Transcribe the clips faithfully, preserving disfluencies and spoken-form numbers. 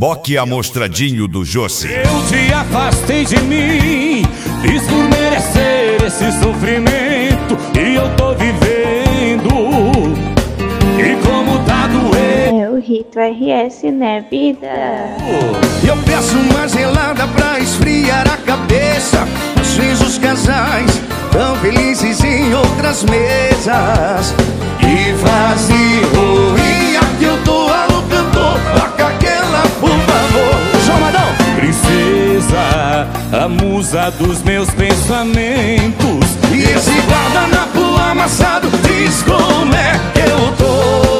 reboque amostradinho do Jossi. Eu te afastei de mim, fiz por merecer esse sofrimento, e eu tô vivendo, e como tá doendo. É o Rito R S, né, vida? Eu peço uma gelada pra esfriar a cabeça. Às vezes os casais tão felizes em outras mesas. E vazio, e aqui eu tô alô cantor, toca aquela por favor. Chamadão! Princesa, a musa dos meus pensamentos, e esse guardanapo amassado diz como é que eu tô.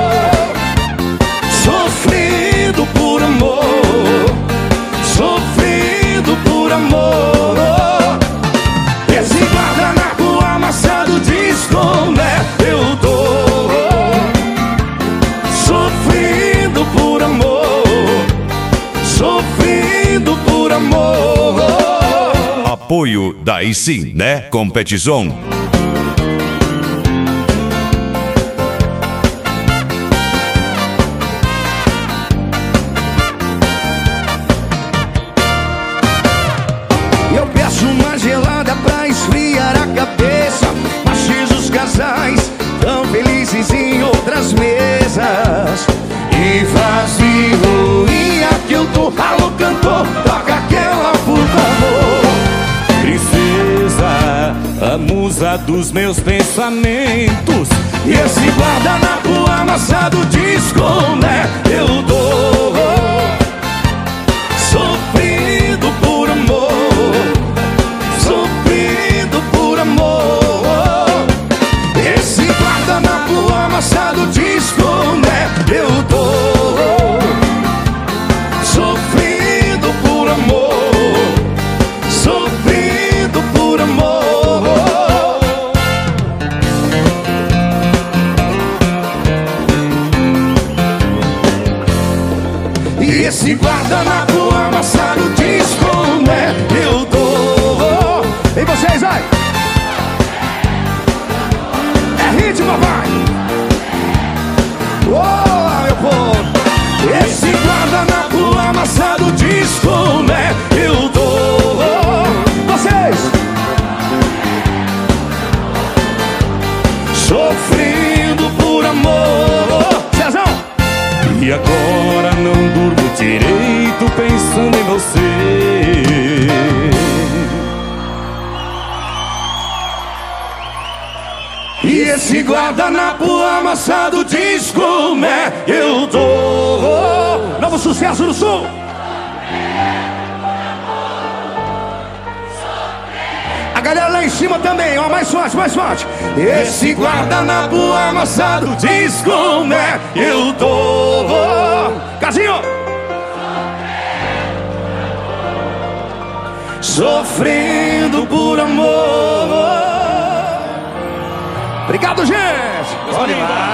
Sofrendo por amor, sofrendo por amor. Esse guardanapo amassado diz como é que eu tô. Sofrendo por amor, sofrendo por amor. Apoio daí sim, né? Competição. Eu peço uma gelada pra esfriar a cabeça. Mas os casais tão felizes em outras mesas. E vazio, e aqui eu tô, alô cantor, toca aquela por favor. princesa, a musa dos meus pensamentos, E esse guardanapo amassado diz como é que eu tô. Sofrendo por amor, sofrendo por amor. Esse guardanapo amassado diz como é que eu tô. Sofrendo por amor, sofrendo por amor. E esse guardanapo amassado diz como é que eu tô. E vocês, vai! É ritmo, vai! Ô, meu povo! Esse guardanapo amassado diz como é que eu tô. Vocês! Sofrendo por amor. Cezão! e agora não durmo direito pensando em você. E esse guardanapo amassado diz como é que eu tô. Novo sucesso do Sul. A galera lá em cima também, ó, mais forte, mais forte. Esse guardanapo amassado diz como é que eu tô. Casinho. Sofrendo por amor. Obrigado, gente. Bom demais.